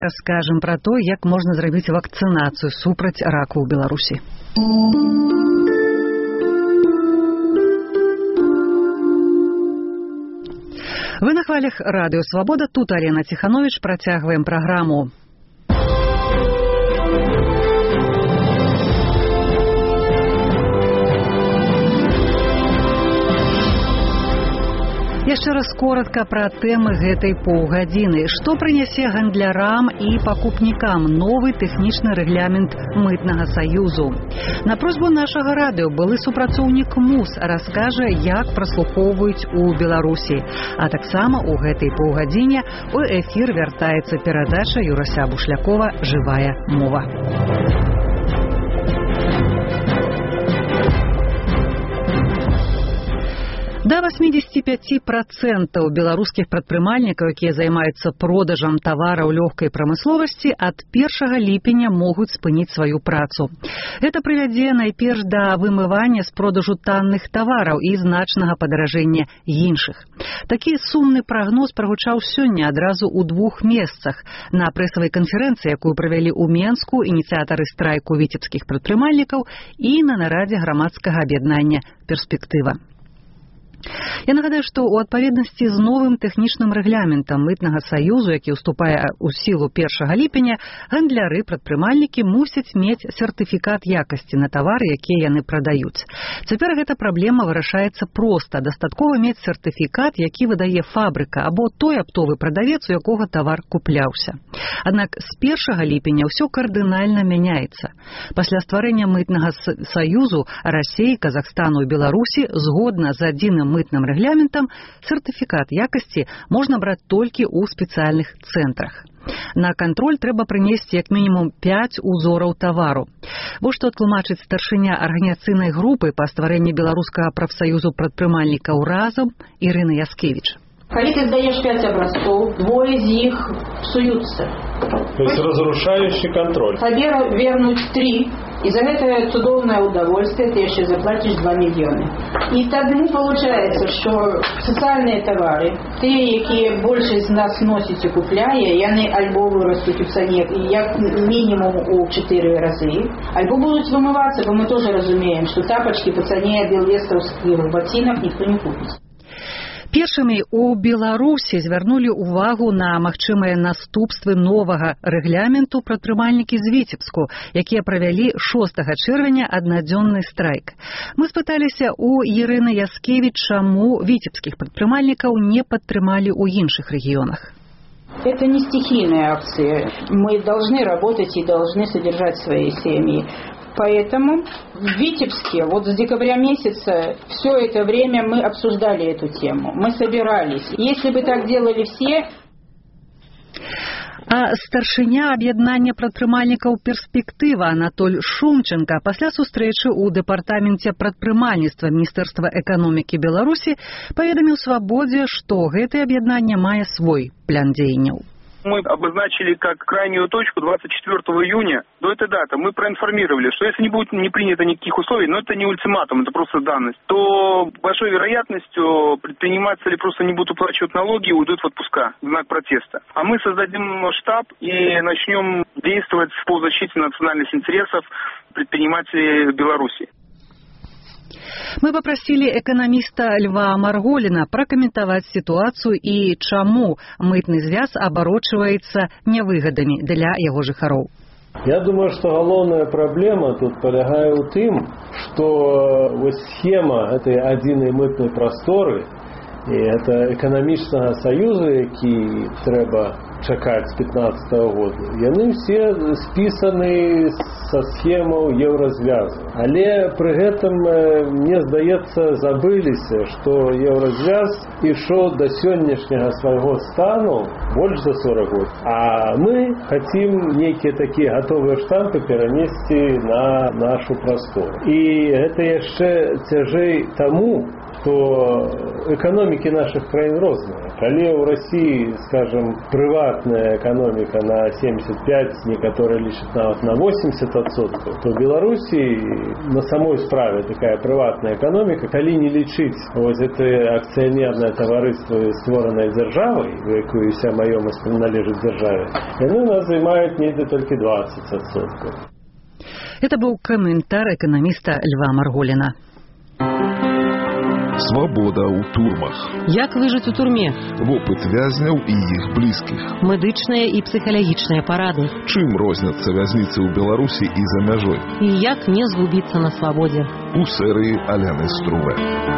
Раскажам пра то, як можна зрабіць вакцынацыю супраць раку ў Беларусі. Вы на хвалях радыё Свабода, тут Алена Ціхановіч, працягваем праграму. Яшчэ раз коротка пра тэмы гэтай паўгадзіны. Што прынясе гандлярам і пакупнікам новы тэхнічны рэгламент мытнага саюзу? На просьбу нашага радыё былы супрацоўнік МУС раскажа, як праслухоўваюць у Беларусі. А таксама у гэтай паўгадзіне у эфір вяртаецца перадача Юрася Бушлякова «Жывая мова». Да 85% беларускіх прадпрымальнікаў, якія займаюцца продажам тавараў лёгкай прамысловасці, ад 1 ліпеня могуць спыніць сваю працу. Гэта прывядзе найперш да вымывання з продажу танных тавараў і значнага падаражэння іншых. Такі сумны прагноз прагучаў сёння адразу ў 2 месцах. На прэсавай канферэнцыі, якую правялі ў Менску ініцыятары страйку віцебскіх прадпрымальнікаў, і на нарадзе грамадскага аб'яднання «Перспектыва». Я нагадаю, што ў адпаведнасці з новым тэхнічным рэгламентам мытнага саюзу, які ўступае ў сілу 1 ліпеня, гандляры-прадпрымальнікі мусяць мець сертыфікат якасці на тавары, якія яны прадаюць. Цяпер гэта праблема вырашаецца проста. Дастаткова мець сертыфікат, які выдае фабрыка або той аптовы прадавец, у якога тавар купляўся. Аднак з 1 ліпеня ўсё кардынальна мяняецца. Пасля стварэння мытнага саюзу Расіі, Казахстану і Беларусі згодна з адзіным мытным рэгламентам сертыфікат якасці можна браць толькі ў спецыяльных цэнтрах. На кантроль трэба прынесці як мінімум 5 узораў тавару. Вось што тлумачыць старшыня арганізацыйнай групы па стварэнні беларускага прафсаюзу прадпрымальнікаў «Разам» Ірына Яскевіч. Коли ты сдаешь 5 образцов, 2 из них псуются. То есть разрушающий контроль. Тебе вернуть 3, и за это чудовное удовольствие ты еще заплатишь 2 миллиона. И тогда получается, что социальные товары, те, которые больше из нас носите, купляя, яны альбо вырастут у цене, як минимум у 4 разы, альбо будут вымываться, бо мы тоже разумеем, что тапочки по цене белвестовских ботинок никто не купит. Першымі ў Беларусі звярнулі ўвагу на магчымыя наступствы новага рэгламенту прадпрымальнікі з Віцебску, якія правялі 6 чэрвеня аднадзённы страйк. Мы спыталіся у Ірыны Яскевіч, чаму віцебскіх прадпрымальнікаў не падтрымалі ў іншых рэгіёнах. Это не стихийная акция. Мы должны работать и должны содержать свои семьи. Поэтому в Витебске вот с декабря месяца все это время мы обсуждали эту тему. Мы собирались. Если бы так делали все... А старшыня аб'яднання прадпрымальнікаў «Перспектыва» Анатоль Шумченко пасля сустрэчы ў дэпартаменце прадпрымальніцтва Міністэрства эканомікі Беларусі паведаміў «Свабодзе», што гэтае аб'яднанне мае свой план дзеянняў. Мы обозначили как крайнюю точку 24 июня. До этой даты мы проинформировали, что если не будет не принято никаких условий, но это не ультиматум, это просто данность, то большой вероятностью предприниматели просто не будут уплачивать налоги и уйдут в отпуска в знак протеста. А мы создадим штаб и начнем действовать по защите национальных интересов предпринимателей Беларуси. Мы попросили экономиста Льва Марголіна пракаментаваць сітуацыю і чаму мытны звяз абарочваецца нявыгадамі для яго жыхароў. Я думаю, что галоўная праблема тут полягае ў тым, што схема этой адзінай мытнай прасторы і это эканамічнага саюзу, які трэба чакаць з 15-го года, яны все спісаны са схемаў еўразвязу. Але пры гэтым, мне здаецца, забыліся, што еўразвяз ішоў да сённяшняга свайго стану больш за 40 год. А мы хацім нейкія такія гатовыя штампы перанесці на нашу прастору. І гэта яшчэ цяжэй таму, то экономики наших краін розныя. Калі ў России, скажем, прыватная экономика на 75, некоторые лічаць нават на 80%, то в Беларуси на самой справе такая прыватная экономика, калі не лічыць вот это акционерное товариство, створенное державой, в якую вся маёмасць належит державе, яны у нас займаюць недзе толькі 20%. Это был комментар экономиста Льва Марголіна. Свабода ў турмах. Як выжыць у турме? Вопыт вязняў і іх блізкіх. Медычныя і псіхалагічныя парады. Чым розняцца вязніцы ў Беларусі і за мяжой? І як не згубіцца на свабодзе? У серыі Аляны Струве.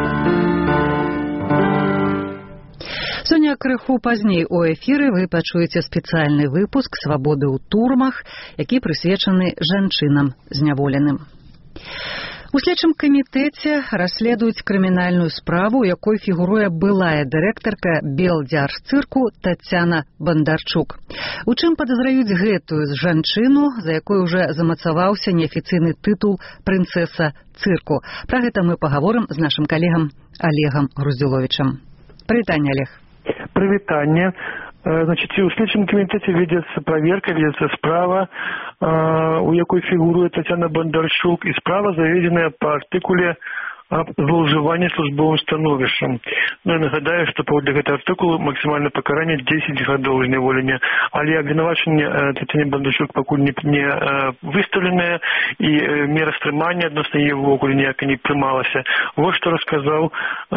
Сёння крыху пазней у эфіры вы пачуеце спецыяльны выпуск «Свабоды ў турмах», які прысвечаны жанчынам зняволеным. У следчым камітэце расследуюць крымінальную справу, у якой фігуруе былая дырэктарка Белдзяржцырку Тацяна Бандарчук. У чым падазраюць гэтую жанчыну, за якой уже замацаваўся неафіцыйны тытул прынцэса цырку. Пра гэта мы пагаворым з нашым калегам Олегам Груздзіловічам. Прывітанне, Олег. Прывітанне. Значит, у следчым камітэце ведецца праверка, ведецца справа, у якой фігуруе Тацяна Бандарчук, і справа заведзеная па артыкуле аб злоўжыванні службовым становішчам. Я нагадаю, што паводле гэтага артыкулу максімальнае пакаранне 10 гадоў зняволення, але абвінавачанне Тацяне Бандарчук пакуль не выстаўленае, і мера стрымання адносна яе ўвогуле ніяк не прымалася. Вот што расказаў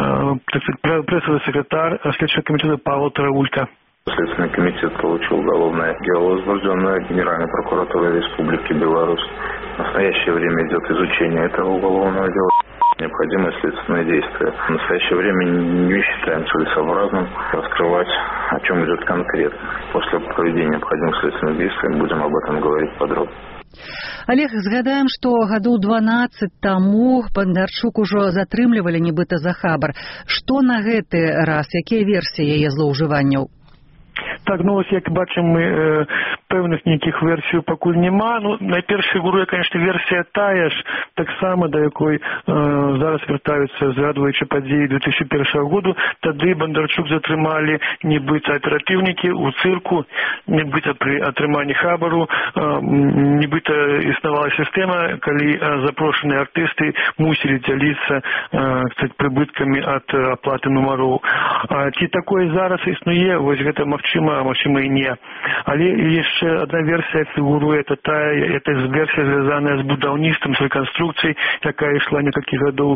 прэсавы сакратар следчага камітэта Павел Таравулька. Следственный комитет получил уголовное дело, возбужденное Генеральной прокуратурой Республики Беларусь. В настоящее время идет изучение этого уголовного дела. Необходимые следственные действия. В настоящее время не считаем целесообразным раскрывать, о чем идет конкретно. После проведения необходимых следственных действий будем об этом говорить подробно. Олег, згадаем, што гадоў 12 таму Бандарчук ужо затрымлівалі нібыта за хабар. Што на гэты раз? Якія версіі яе злоўжыванняў? Так, ну ось, як бачым, мы пэўных нейкіх версій пакуль няма. Ну, найперш фігуруе, конечно, версія тая ж, таксама, да якой зараз вяртаюцца, згадваючы падзеі 2001 году. Тады Бандарчук затрымалі нібыта аператыўнікі ў цырку, нібыта пры атрыманні хабару, нібыта існавала сістэма, калі запрошаныя артысты мусілі дзяліцца прыбыткамі ад аплаты нумароў. Ці такое зараз існуе, вось гэта магчыма, а магчыма і не. Але яшчэ одна версія фігуруе, это версія звязаная з будаўніцтвам, з рэканструкцыяй, якая ішла некалькі гадоў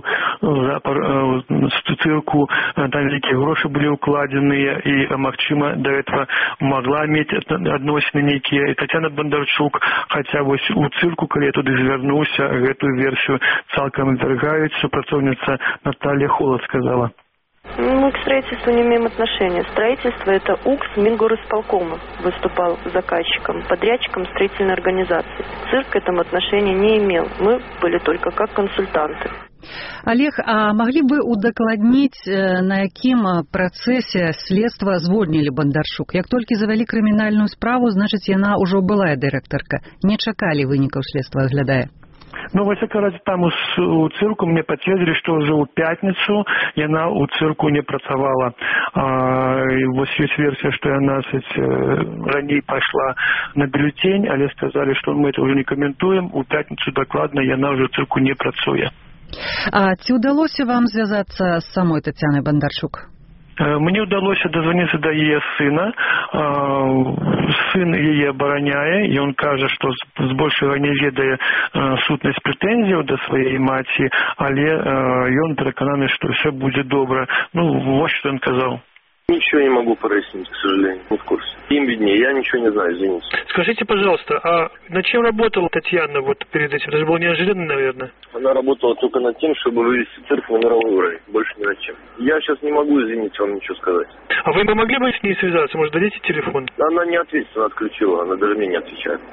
з цырку, там вялікія грошы былі ўкладзеныя, і магчыма да этого могла мець адносіны нейкія і Тацяна Бандарчук, хаця вось у цырку, калі я туды звярнуўся, гэтую версію цалкам абвяргаюць. Супрацоўніца Наталья Холод сказала. Мы к строительству не имеем отношения. Строительство – это УКС Мингорисполкома выступал заказчиком, подрядчиком строительной организации. Цирк к этому отношения не имел. Мы были только как консультанты. Олег, а могли бы удакладніць, на якім працэсе следства звольнілі Бандарчук? Як толькі завялі крымінальную справу, значыць, яна ўжо былая дырэктарка. Не чакалі вынікаў следства, глядае. Ну, во всяком разе, там у цирку мне подтвердили, что уже у пятницу яна у цирку не працавала. И вот есть версия, что яна раней пошла на бюллетень, але сказали, что мы это уже не комментуем. У пятницу докладно яна уже в цирку не працуе. А ці ўдалося вам звязацца з самой Тацянай Бандарчук? Мне удалося дозвониться до яе сына. Сын яе абараняе, і он кажа, што збольшага не ведае сутнасць прэтэнзіяў да сваей маці, але ён перакананы, што ўсё будзе добра. Ну, вот что он сказал. Ничего не могу прояснить, к сожалению, не в курсе. Им виднее, я ничего не знаю, извините. Скажите, пожалуйста, а над чем работала Татьяна вот перед этим? Это же было неожиданно, наверное. Она работала только над тем, чтобы вывести цирк на мировой уровень, больше ни над чем. Я сейчас не могу, извините, вам ничего сказать. А вы могли бы с ней связаться? Может, дадите телефон? Она не ответит, она отключила, она даже мне не отвечает.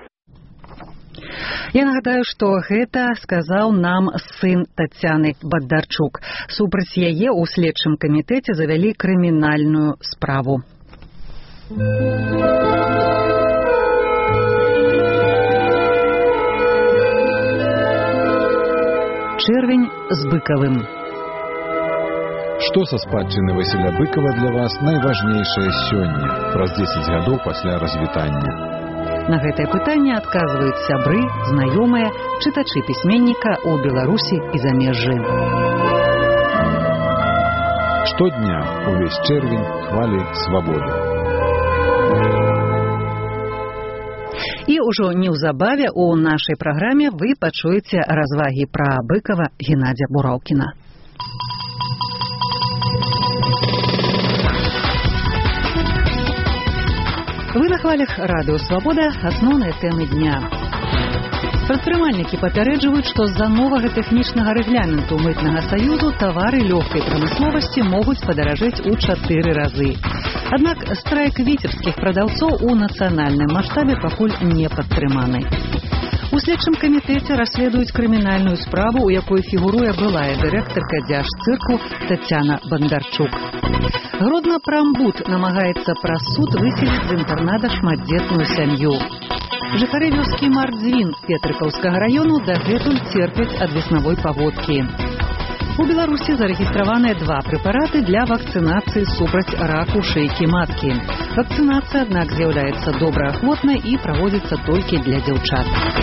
Я нагадаю, што гэта сказаў нам сын Тацяны Бандарчук. Супраць яе ў следчым камітэце завялі крымінальную справу. Чэрвень з быкавым. Што са спадчыны Васіля Быкова для вас найважнейшае сёння, праз 10 гадоў пасля развітання? На гэтае пытанне адказваюць сябры, знаёмыя, чытачы пісьменніка ў Беларусі і замежжы. Штодня увесь чэрвень хвалі свабоды. І ўжо неўзабаве ў нашай праграме вы пачуеце развагі пра Быкова Геннадзя Бураўкіна. Вы на хвалях радыё «Свабода» асноўныя тэмы дня. Прадпрымальнікі папярэджваюць, што з-за новага тэхнічнага рэгламенту мытнага саюзу тавары лёгкай прамысловасці могуць падаражэць у 4 разы. Аднак страйк віцебскіх прадаўцоў у нацыянальным маштабе пакуль не падтрыманы. У следчым камітэце расследуюць крымінальную справу, у якой фігуруе былая дырэктарка дзяржцырку Тацяна Бандарчук. Гродна-Прамбуд намагаецца праз суд выселіць з інтэрната шматдзетную сям'ю. Жыхары вёскі Мардзвін Петрыкаўскага раёну дагэтуль церпяць ад веснавой паводкі. У Беларусі зарэгістраваныя 2 прэпараты для вакцынацыі супраць раку шэйкі маткі. Вакцынацыя, аднак, з'яўляецца добраахвотнай і праводзіцца толькі для дзяўчат.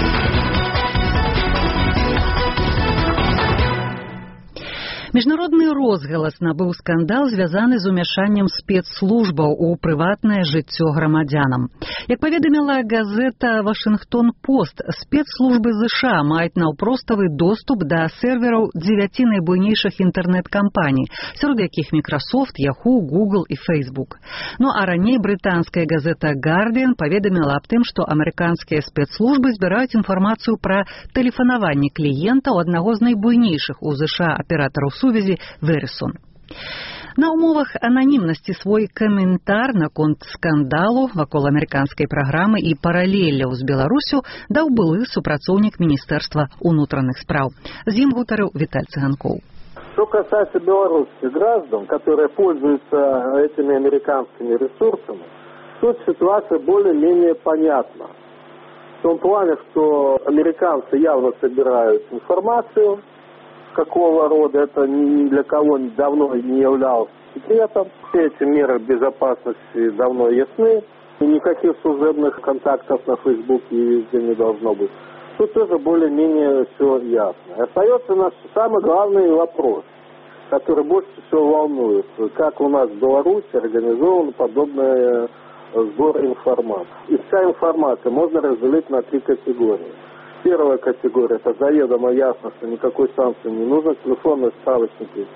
Міжнародны розгалас набыў скандал, звязаны з умяшаннем спецслужбаў у прыватнае жыццё грамадзянам. Як паведаміла газета «Вашынгтон-Пост», спецслужбы США маюць наўпроставы доступ да сервераў 9 найбуйнейшых інтэрнэт-кампаній, сярод якіх Microsoft, Yahoo, Google і Facebook. Ну а раней брытанская газета «Guardian» паведаміла аб тым, што амерыканскія спецслужбы збіраюць інфармацыю пра тэлефанаванне кліентаў аднаго з найбуйнейшых у США аператараў сувязі Verizon. На умовах ананімнасці свой каментар наконт скандалу вакол амерыканскай праграмы і паралеляў з Беларусю даў былы супрацоўнік Міністэрства ўнутраных спраў. З ім гутарыў Віталь Цыганкоў. Что касается белорусских граждан, которые пользуются этими американскими ресурсами, тут ситуация более-менее понятна. В том плане, что американцы явно собирают информацию, какого рода, это ни для кого давно не являлось секретом. Все эти меры безопасности давно ясны. И никаких служебных контактов на Фейсбуке и везде не должно быть. Тут тоже более-менее все ясно. Остается наш самый главный вопрос, который больше всего волнует. Как у нас в Беларуси организован подобный сбор информации. И вся информация можно разделить на 3 категории. Первая категория – это заведомо ясно, что никакой санкции не нужно. Телефонные справочники.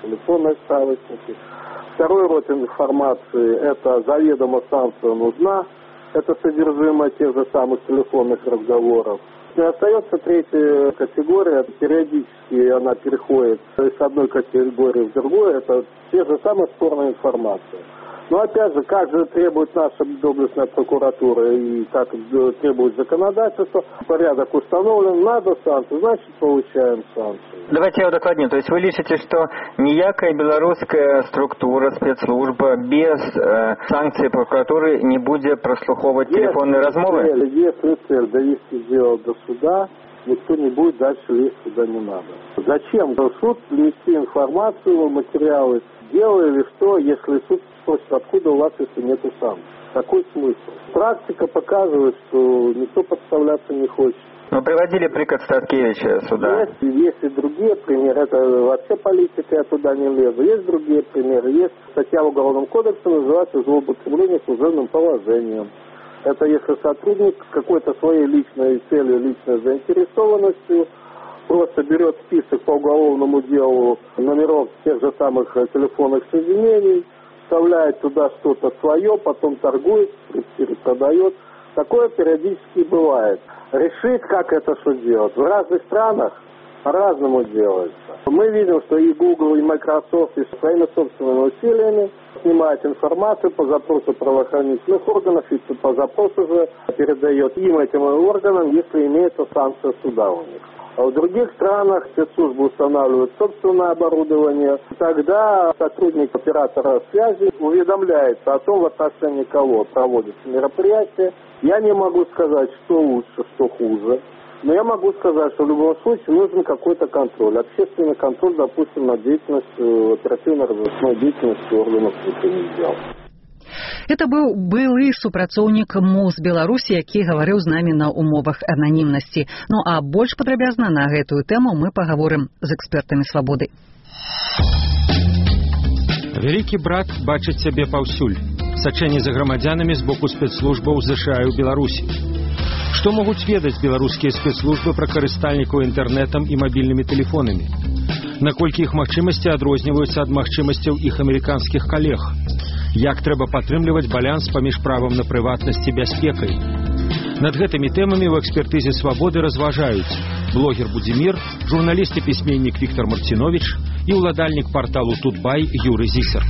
Второй род информации – это заведомо санкция нужна. Это содержимое тех же самых телефонных разговоров. И остается 3-я категория. Периодически она переходит с одной категории в другую. Это те же самые спорные информации. Но опять же, как же требует наша доблестная прокуратура и как требует законодательство, порядок установлен, надо санкции, значит получаем санкции. Давайте я удокладню. То есть вы лічыце, что ніякая беларуская структура, спецслужба без санкций прокуратуры не будет прослуховывать телефонные размовы? Если цель довести дело до суда, никто не будет дальше лезть, сюда не надо. Зачем в суд внести информацию, материалы, дело или что, если суд спросит, откуда у вас, если нет санкций? Какой смысл? Практика показывает, что никто подставляться не хочет. Мы приводили приказ Статкевича сюда. Есть и другие примеры. Это вообще политика, я туда не лезу. Есть другие примеры. Есть статья в Уголовном кодексе, называется «Злоупотребление служебным положением». Это если сотрудник какой-то своей личной целью, личной заинтересованностью просто берет список по уголовному делу номеров тех же самых телефонных соединений, вставляет туда что-то свое, потом торгует, перепродает. Такое периодически бывает. Решить, как это что делать. В разных странах по-разному делается. Мы видим, что и Google, и Microsoft и своими собственными усилиями снимает информацию по запросу правоохранительных органов и по запросу же передает им, этим органам, если имеется санкция суда у них. А в других странах спецслужбы устанавливают собственное оборудование. Тогда сотрудник оператора связи уведомляется о том, в отношении кого проводится мероприятие. Я не могу сказать, что лучше, что хуже. Но я могу сказать, что в любом случае нужен какой-то контроль. Общественный контроль, допустим, над деятельностью, оперативно-розыскной деятельностью органов внутренних дел. Это быў былы супрацоўнік МОЗ Беларусі, які гаварыў з намі на умовах ананімнасці. Ну а больш падрабязна на гэтую тэму мы пагаворым з экспертамі «Свабоды». Вялікі брат бачыць сябе паўсюль. Сачэнне за грамадзянамі з боку спецслужбаў США ў Беларусі. Што могуць ведаць беларускія спецслужбы пра карыстальнікаў інтэрнэтам і мабільнымі тэлефонамі? Наколькі іх магчымасці адрозніваюцца ад магчымасцяў іх амерыканскіх калег? Як трэба падтрымліваць баланс паміж правам на прыватнасць і бяспекай? Над гэтымі тэмамі ў экспертызе «Свабоды» разважаюць блогер Будзімір, журналіст і пісьменнік Віктор Марціновіч і ўладальнік парталу «Тутбай» Юры Зісер.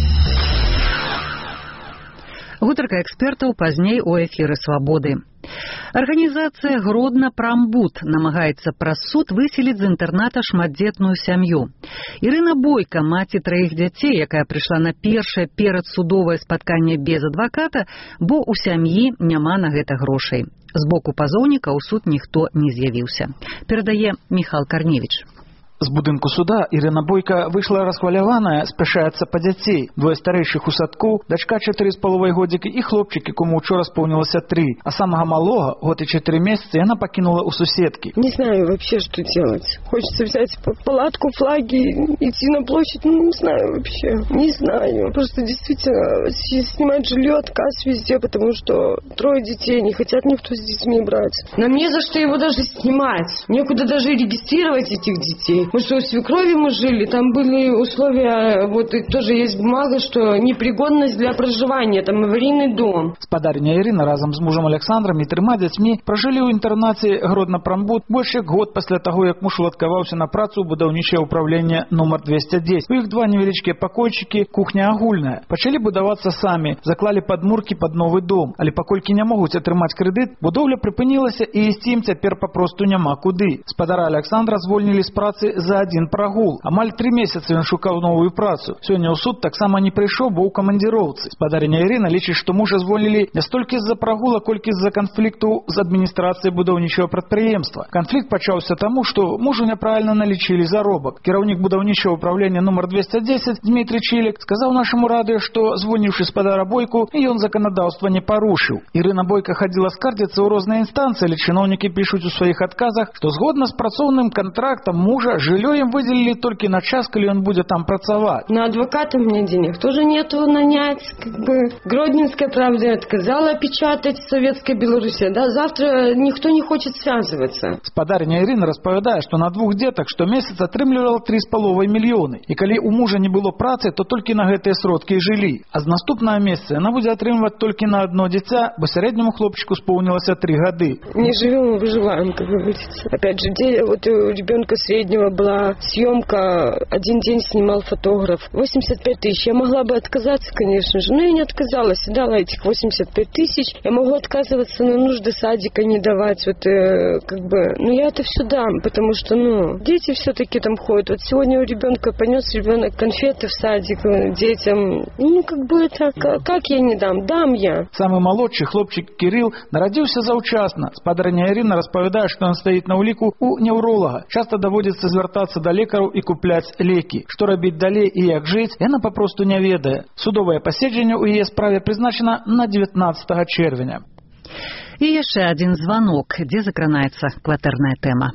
Гутарка экспертаў пазней у эфіры «Свабоды». Арганізацыя «Гродна Прамбуд» намагаецца праз суд выселіць з інтэрната шматдзетную сям'ю. Ірына Бойка, маці 3 дзяцей, якая прыйшла на першае перадсудовае спатканне без адваката, бо ў сям'і няма на гэта грошай. З боку пазоўніка ў суд ніхто не з'явіўся. Перадае Міхал Карневіч. З будынку суда Ірына Бойка выйшла расхваляваная, спяшаецца па дзяцей. 2 старэйшых у садку, дачка 4,5 годзікі і хлопчык, якому учора споўнілася 3. А самага малога, год і 4 месяцы, яна пакінула у суседкі. Не знаю вообще, что делать. Хочется взять палатку, флаги, идти на площадь. Не знаю вообще. Не знаю. Просто действительно снимать жилье, отказ везде, потому что 3 детей, не хотят никто с детьми брать. Нам не за что его даже снимать. Некуда даже регистрировать этих детей. Мы что, у свекрови мы жили, там были условия, вот и тоже есть бумага, что непригодность для проживания, там аварийный дом. Спадарня Ірына разом з мужем Александром і 3 дзяцьмі пражылі ў інтэрнаце Гродна Прамбуд больш як год пасля таго, як муж уладкаваўся на працу ў будаўнічае ўправленне нумар 210. У іх 2 невялічкія пакойчыкі, кухня агульная. Пачалі будавацца самі, заклалі падмуркі пад новы дом, але паколькі не могуць атрымаць крэдыт, будоўля прыпынілася і ісці ім цяпер папросту няма куды. Спадара Александра звольнілі з працы за 1 прагул. Амаль 3 месяцы ён шукаў новую працу. Сёння ў суд таксама не прыйшоў, бо ў камандзіроўцы. Спадарня Ірына лічыць, што мужа звольнілі не столькі з-за прагула, колькі з-за канфлікту з адміністрацыяй будаўнічага прадпрыемства. Канфлікт пачаўся таму, што мужу няправільна налічылі заробак. Кіраўнік будаўнічага ўправлення нумар 210 Дмітрий Чілік сказаў нашаму радыё, што звольніўшы спадара Бойку, ён заканадаўства не парушыў. Ірына Бойка хадзіла скардзіцца ў розныя інстанцыі, але чыноўнікі пішуць у сваіх адказах, што згодна з працоўным кантрактам мужа жилье им выделили только на час, когда он будет там працавать. На адвоката мне денег тоже нету нанять. Гродненская правда отказала печатать в Советской Беларуси. Да, завтра никто не хочет связываться. Спадарня Ірына распавядае, што на 2 дзетак штомесяц атрымлівала 3,5 мільёны. І калі у мужа не было працы, то толькі на гэтыя сродкі і жылі. А з наступнага месяца яна будзе атрымліваць толькі на 1 дзіця, бо сярэдняму хлопчику споўнілася 3 гады. Не живем, выживаем, как говорится. Опять же, вот у ребенка среднего была съемка, 1 день снимал фотограф. 85 тысяч. Я могла бы отказаться, конечно же, но я не отказалась. Дала этих 85 тысяч. Я могу отказываться на нужды садика, не давать. Вот, но я это все дам, потому что, дети все-таки там ходят. Вот сегодня у ребенка понес ребенок конфеты в садик детям. Как я не дам? Дам я. Самый молодший хлопчик Кирилл народился заўчасна. Спадарня Ірына распавядае, што ён стаіць на ўліку у невролага. Часто даводзіцца звяртацца да лекараў і купляць лекі. Што рабіць далей і як жыць, яна папросту не ведае. Судовае паседжанне ў яе справе прызначана на 19 чэрвеня. І яшчэ адзін званок, дзе закранаецца кватэрная тэма.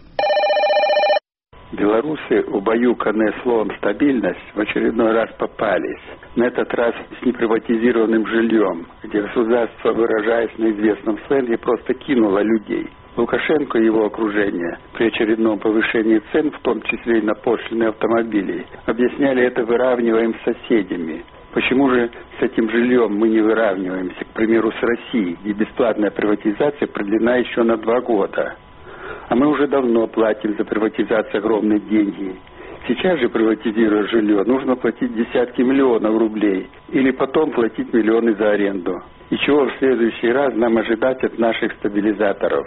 Белорусы, убаюканные словом «стабильность», в очередной раз попались. На этот раз с неприватизированным жильем, где государство, выражаясь на известном сленге, просто кинуло людей. Лукашенко и его окружение при очередном повышении цен, в том числе и на пошлины автомобилей, объясняли это выравниваем с соседями. Почему же с этим жильем мы не выравниваемся, к примеру, с Россией, где бесплатная приватизация продлена еще на 2 года? А мы уже давно платим за приватизацию огромные деньги. Сейчас же, приватизируя жилье, нужно платить десятки миллионов рублей или потом платить миллионы за аренду. И чего в следующий раз нам ожидать от наших стабилизаторов?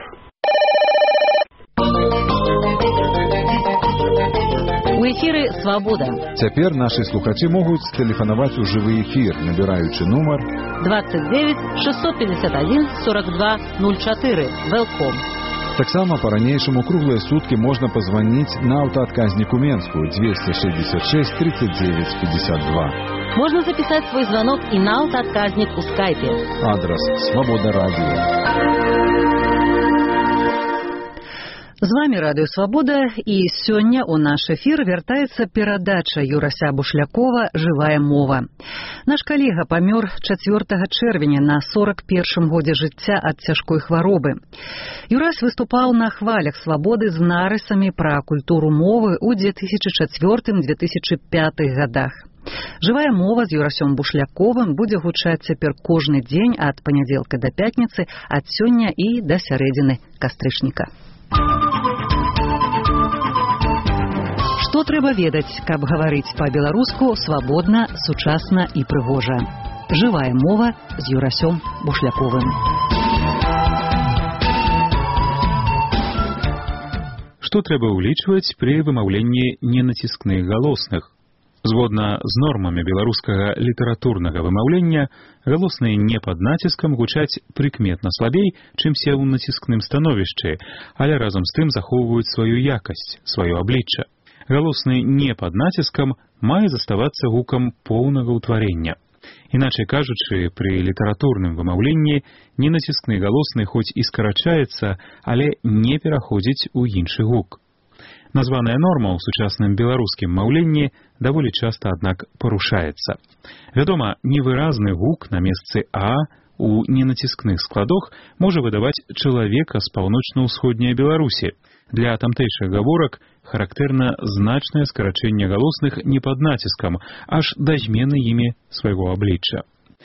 У эфіры «Свабода». Цяпер нашы слухачы могуць тэлефанаваць у жывы эфір, набіраючы нумар 29 651 42 04. Велком. Таксама па-ранейшаму круглыя суткі можна пазваніць на аўтаадказніку Менскую 266 39 52. Можно записать свой звонок и на автоотказник у скайпе. Адрес «Свобода радио». З вами Радыё Свабода, і сёння ў наш эфір вяртаецца перадача Юрася Бушлякова «Жывая мова». Наш калега памёр 4 чэрвеня на 41 годзе жыцця ад цяжкой хваробы. Юрась выступаў на хвалях свабоды з нарысамі пра культуру мовы ў 2004-2005 годах. «Жывая мова» з Юрасём Бушляковым будзе гучаць цяпер кожны дзень ад панядзелка да пятніцы, ад сёння і да сярэдзіны кастрычніка. Што трэба ведаць, каб гаварыць па-беларуску свабодна, сучасна і прыгожа. «Жывая мова» з Юрасём Бушляковым. Што трэба ўлічваць пры вымаўленні ненаціскных галосных? Згодна з нормамі беларускага літаратурнага вымаўлення, галосныя не пад націскам гучаць прыкметна слабей, чымся ў націскным становішчы, але разам з тым захоўваюць сваю якасць, сваё аблічча. Галосны не пад націскам мае заставацца гукам поўнага ўтварення. Іначай кажучы, пры літаратурным вымаўленні ненаціскны галосны хоць і скарачаецца, але не пераходзіць у іншы гук. Названая норма ў сучасным беларускім маўленні даволі часта, аднак, парушаецца. Вядома, невыразны гук на месцы «а» у ненаціскных складах можа выдаваць чалавека з паўночна-ўсходняй Беларусі. Для тамтэйшых гаворак характэрна значнае скарачэнне галосных не пад націскам, аж да змены імі свайго аблічча.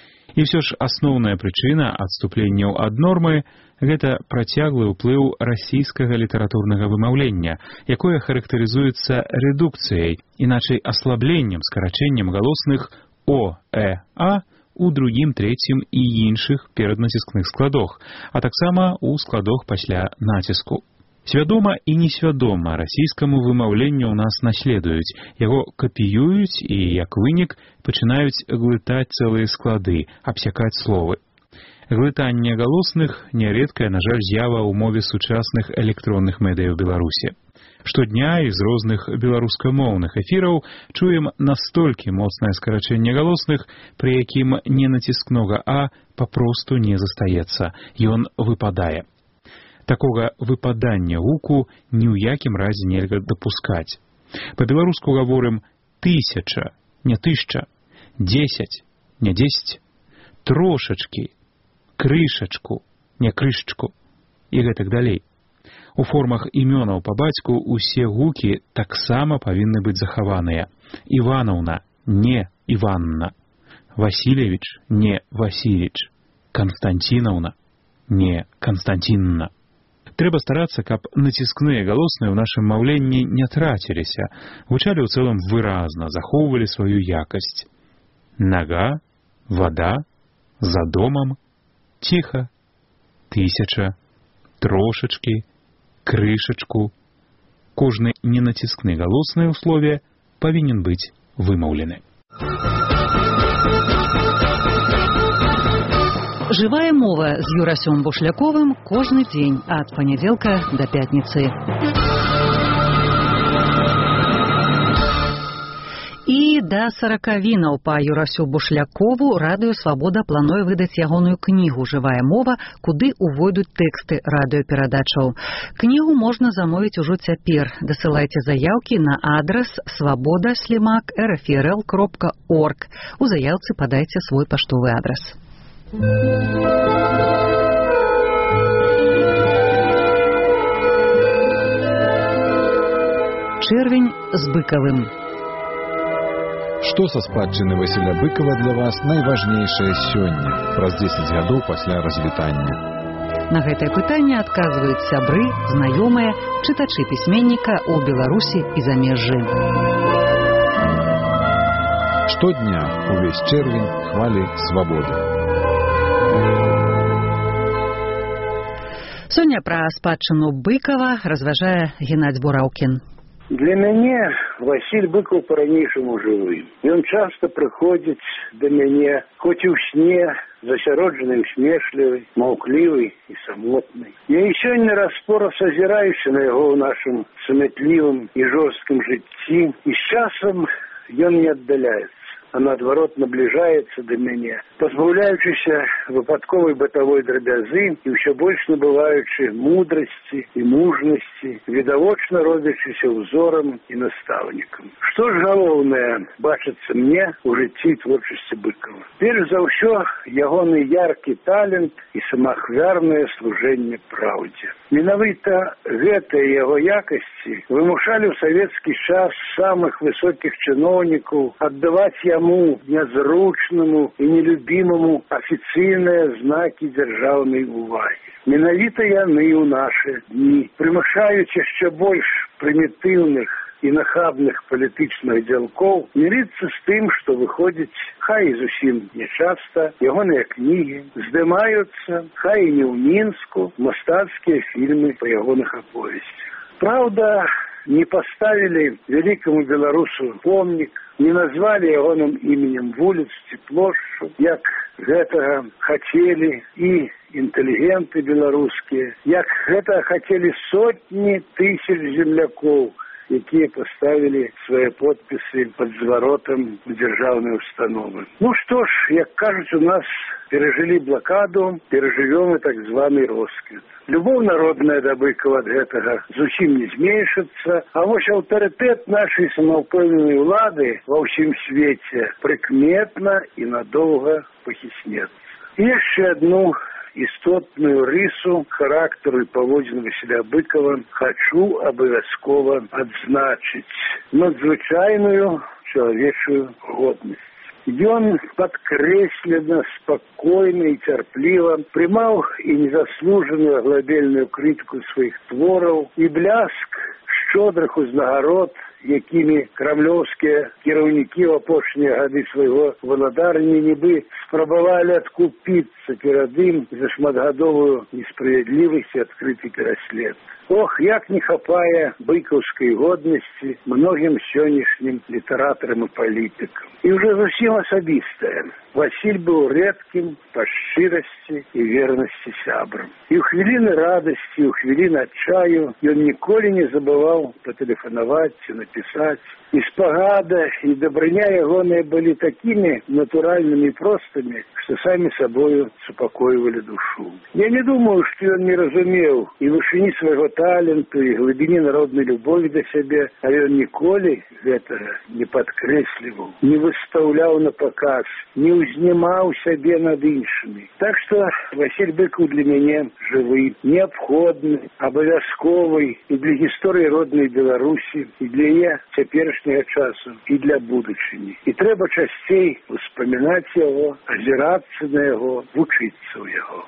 І ўсё ж асноўная прычына адступленняў ад нормы – гэта працяглы ўплыў расійскага літаратурнага вымаўлення, якое характарызуецца рэдукцыяй, іначай аслабленнем, скарачэннем галосных «о», «э», «а» у другім, трэцім і іншых пераднаціскных складах, а таксама ў складах пасля націску. Свядома і несвядома расійскаму вымаўленню ў нас наследуюць, яго капіююць і, як вынік, пачынаюць глытаць цэлыя склады, абсякаць словы. Глытанне галосных – нярэдкая, на жаль, з'ява ў мове сучасных электронных медыяў Беларусі. Штодня з розных беларускамоўных эфіраў чуем настолькі моцнае скарачэнне галосных, пры якім ненаціскнога «а» папросту не застаецца, ён выпадае. Такога выпадання гуку ні ў якім разе нельга дапускаць. Па-беларуску гаворым «тысяча», не «тышча», «дзесяць», не «дзесяць», «трошачкі», «крышачку», не «крышчку» і гэтак далей. У формах імёнаў па бацьку усе гукі таксама павінны быць захаваныя. Іванаўна, не Іванна. Васильевич, не Васильич. Константинаўна, не Константинна. Трэба старацца, каб націскныя галосныя ў нашым маўленні не траціліся, гучалі ў цэлым выразна, захоўвалі сваю якасць. Нага, вада, за домам, ціха, тысяча, трошачкі, крышачку. Кожны ненаціскны галосны ў слове павінен быць вымаўлены. «Жывая мова» з Юрасём Бушляковым кожны дзень ад панядзелка да пятніцы. І да 40 па Юрасю Бушлякову Радыё Свабода плануе выдаць ягоную кнігу «Жывая мова», куды увойдуць тэксты радыёперадачаў. Кнігу можна замовіць ужо цяпер. Дасылайце заяўкі на адрас svoboda@rfrl.org. У заяўцы падайце свой паштовы адрас. Чэрвень з Быкавым. Што са спадчыны Васіля Быкава для вас найважнейшае сёння, праз 10 гадоў пасля развітання? На гэтае пытанне адказваюць сябры, знаёмыя, чытачы пісьменніка ў Беларусі і замежжы. Штодня увесь чэрвень хвалі свабоды. Сёння пра спадчыну Быкава разважае Геннадзь Бураўкін. Для мяне Васіль Быкаў па-ранейшаму жывы. Ён часта прыходзіць да мяне, хоць і ў сне, засяроджаны і усмешлівы, маўклівы і самотны. Я і сёння распораз азіраюся на яго ў нашым самятлівым і жорсткім жыцці, і з часам ён не аддаляецца, а наадварот набліжаецца да мяне, пазбаўляючыся выпадковай бытавой драбязы і ўсё больш набываючы мудрасці і мужнасці, відавочна робячыся ўзорам і настаўнікам. Што ж галоўнае бачыцца мне ў жыцці творчасці Быкова? Перш за ўсё, ягоны яркі талент і самаахвярнае служэнне праўдзе. Менавіта гэтыя яго якасці вымушалі ў савецкі час самых высокіх чыноўнікаў аддаваць яму нязручнаму і нелюбімаму афіцыйныя знакі дзяржаўнай увагі. Менавіта яны ў нашы дні прымушаюць яшчэ больш прымітыўных і нахабных палітычных дзялкоў мірыцца з тым, што выходзіць, хай і зусім нячаста, ягоныя кнігі, здымаюцца, хай і не ў Мінску, мастацкія фільмы па ягоных аповесцях. Праўда, не поставили великому белорусу помнік, не назвали ягоным іменем вуліц ці плошчу, як гэтага хацелі і інтэлігенты беларускія, як гэтага хацелі сотні тысяч землякоў, якія поставили свае подпісы под зваротам дзяржаўнай установы. Ну што ж, як кажуць у нас, перажылі блакаду, перажывём і так званы росквіт. Любоў народная да Быкова ад гэтага зусім не зменшыцца, а вось аўтарытэт нашай самаўпэўненай улады ва ўсім свеце прыкметна і надоўга пахіснецца. І яшчэ адну істотную рысу характару і паводзін Васіля Быкова хачу абавязкова адзначыць: надзвычайную чалавечую годнасць. Ён падкрэслена, спакойна і цярпліва прымаў і незаслужаную глабельную крытыку сваіх твораў і бляск шчодрых узнагарод, якімі крамлёўскія кіраўнікі ў апошнія гады свайго валадарання нібы спрабавалі адкупіцца перад ім за шматгадовую несправядлівасць і адкрыты пераслед. Ох, як не хапае быкаўскай годнасці многім сённяшнім літаратарам і палітыкам. І ўжо зусім асабістае. Васіль быў рэдкім па шчырасці і вернасці сябрам. І ў хвіліны радасці, ў хвіліны адчаю ён ніколі не забываў патэлефанаваць ці напісаць. І спагада, і дабрыня ягоныя былі такімі натуральнымі і простымі, што самі сабою супакойвалі душу. Я не думаю, што ён не разумеў і вышыні свайго таленту, і глыбіні народнай любові да сябе, а ён ніколі гэтага не падкрэсліваў, не выстаўляў на паказ, не узнімаў сябе над іншымі. Так што Васіль Быкаў для мяне жывы, неабходны, абавязковы і для гісторыі роднай Беларусі, і для яе цяперашняга часу, і для будучыні. І трэба часцей успамінаць яго, азірацца на яго, вучыцца ў яго.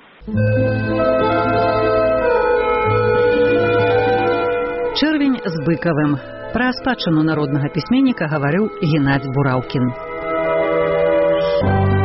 Чэрвень з Быкавым. Пра спадчыну народнага пісьменніка гаварыў Геннадзь Бураўкін.